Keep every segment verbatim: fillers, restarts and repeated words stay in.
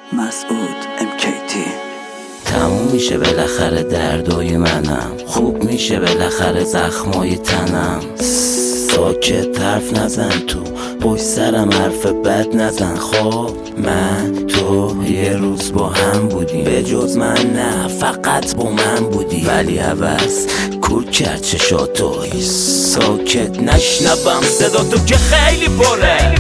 مسعود ام کی تی. تموم میشه بالاخره دردای منم، خوب میشه بالاخره زخمای تنم. ساکت حرف نزن تو پشت سرم، حرف بد نزن. خب من تو یه روز با هم بودیم، به جز من نه فقط با من بودی، ولی عوض کور کرد چشاتو. ساکت نشنوم صدا تو که خیلی پره،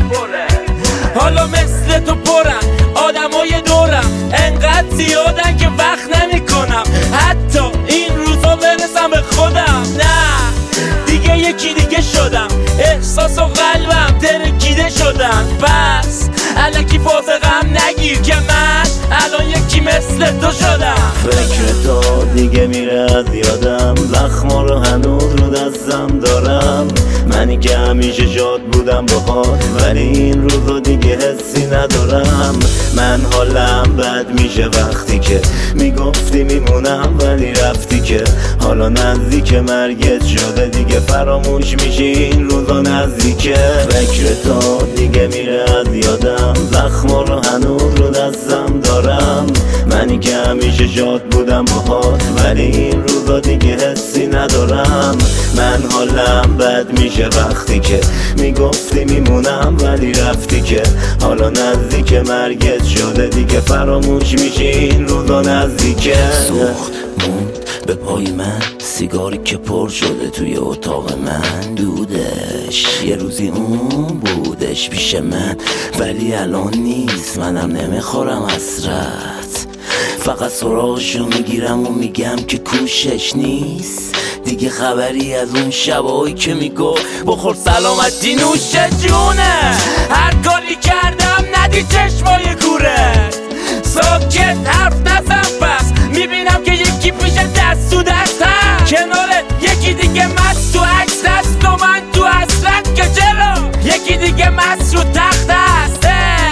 حالا مثل تو پرن آدمای دورم، انقدر زیادن که وقت نمی کنم حتی این روزا برسم به خودم. نه دیگه یکی دیگه شدم، احساس و قلبم ترکیده شدن. بس الکی فاز غم نگیر که من الان یکی مثل تو شدم. فکر تو دیگه میره از یادم، زخما رو هنوز رو دستم دارم. منی که همیشه شاد بودم باهات، ولی این روزا دیگه حسی ندارم. من حالم بد میشه وقتی که میگفتی میمونم ولی رفتی، که حالا نزدیک مرگت شده دیگه فراموش میشی این روزا نزدیکه. فکر تو دیگه میره از یادم، زخما رو هنوز رو دستم دارم. منی که همیشه شاد بودم باهات، ولی این روزا دیگه حسی ندارم. من حالم بد میشه وقتی که میگفتی میمونم ولی رفتی، که حالا نزدیک مرگت شده دیگه فراموش میشی این روزا نزدیکه. سوخت موند به پای من سیگاری که پر شده توی اتاق من، دودش یه روزی اون بودش پیش من ولی الان نیست. منم نمیخورم حسرت، فقط سراغشو میگیرم و میگم که کوشش نیست دیگه. خبری از اون شبایی که میگفت بخور سلامتی نوش جونه. هر کاری کردم ندی چشمای کورت، ساکت حرف نزن پس میبینم که یکی پیش دست تو دست هم کنارت، یکی دیگه مست تو عکس دست و من تو حسرت. که چرا یکی دیگه مست رو تخت هست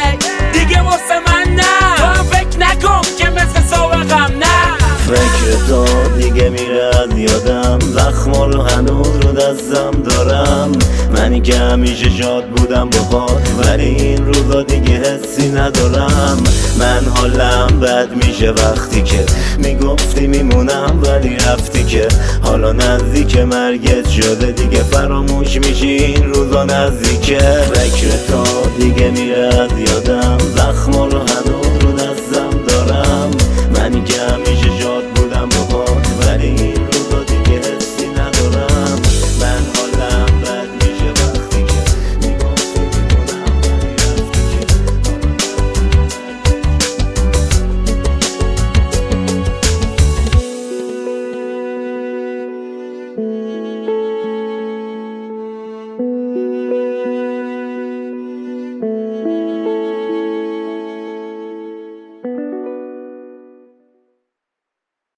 دیگه واسه من نه. تو هم فکر نکن که مثل سابقم نه. فکر تو دیگه میره از یادم، زخما رو هنوز رو دستم دارم. منی که همیشه شاد بودم باهات، ولی این روزا دیگه حسی ندارم. من حالم بد میشه وقتی که میگفتی میمونم ولی رفتی، که حالا نزدیک مرگت شده دیگه فراموش میشی این روزا نزدیکه. فکر تو دیگه میره از یادم، زخما رو هنوز